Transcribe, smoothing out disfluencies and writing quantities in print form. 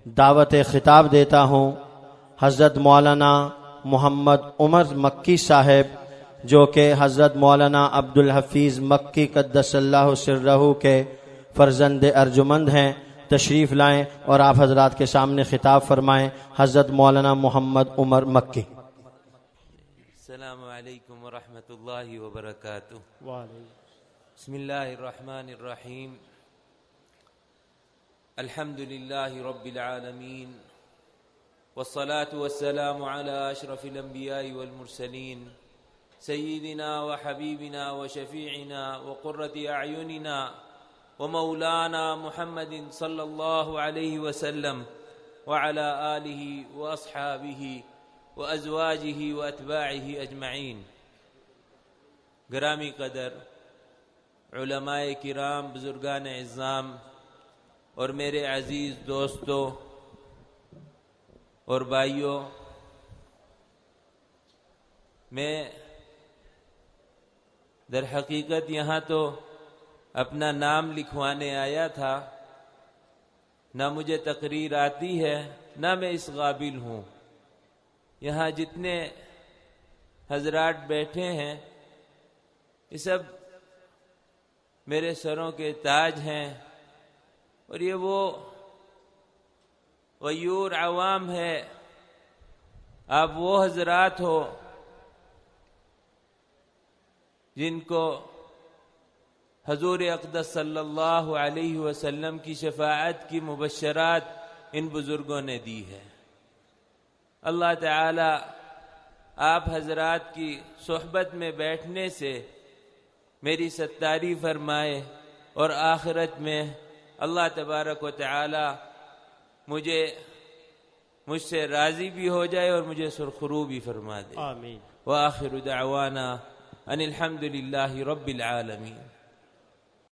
دعوت خطاب دیتا ہوں حضرت مولانا محمد عمر مکی صاحب جو کہ حضرت مولانا عبدالحفیظ مکی قدس اللہ سرہ کے فرزند ارجمند ہیں، تشریف لائیں اور آپ حضرات کے سامنے خطاب فرمائیں۔ حضرت مولانا محمد عمر مکی۔ السلام علیکم ورحمۃ اللہ وبرکاتہ۔ بسم اللہ الرحمن الرحیم۔ الحمد للہ رب العالمین والصلاة والسلام علی اشرف الانبیاء والمرسلین سیدنا وحبیبنا وشفیعنا وقرۃ اعیننا ومولانا محمد صلی اللہ علیہ وسلم وعلی آلہ واصحابہ وازواجہ واتباعہ اجمعین۔ گرامی قدر علماء کرام، بزرگان اعظام اور میرے عزیز دوستوں اور بھائیوں، میں در حقیقت یہاں تو اپنا نام لکھوانے آیا تھا، نہ مجھے تقریر آتی ہے نہ میں اس قابل ہوں۔ یہاں جتنے حضرات بیٹھے ہیں یہ سب میرے سروں کے تاج ہیں، اور یہ وہ غیور عوام ہے، آپ وہ حضرات ہو جن کو حضور اقدس صلی اللہ علیہ وسلم کی شفاعت کی مبشرات ان بزرگوں نے دی ہے۔ اللہ تعالی آپ حضرات کی صحبت میں بیٹھنے سے میری ستاری فرمائے، اور آخرت میں اللہ تبارک و تعالی مجھ سے راضی بھی ہو جائے اور مجھے سرخرو بھی فرما دے۔ آمین۔ وآخر دعوانا ان الحمد للہ رب العالمین۔